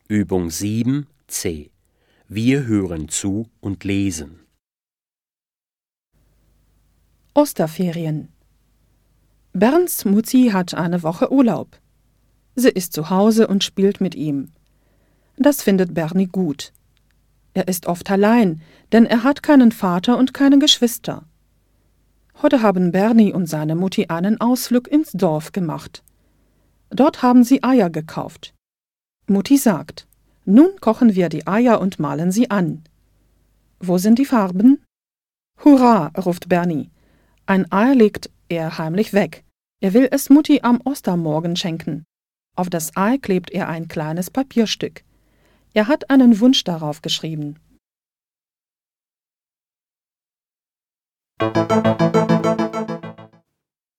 Übung 7c. Wir hören zu und lesen. Osterferien. Bernds Mutti hat eine Woche Urlaub. Sie ist zu Hause und spielt mit ihm. Das findet Bernie gut. Er ist oft allein, denn er hat keinen Vater und keine Geschwister. Heute haben Bernie und seine Mutti einen Ausflug ins Dorf gemacht. Dort haben sie Eier gekauft. Mutti sagt: Nun kochen wir die Eier und malen sie an. Wo sind die Farben? Hurra, ruft Bernie. Ein Ei legt er heimlich weg. Er will es Mutti am Ostermorgen schenken. Auf das Ei klebt er ein kleines Papierstück. Er hat einen Wunsch darauf geschrieben.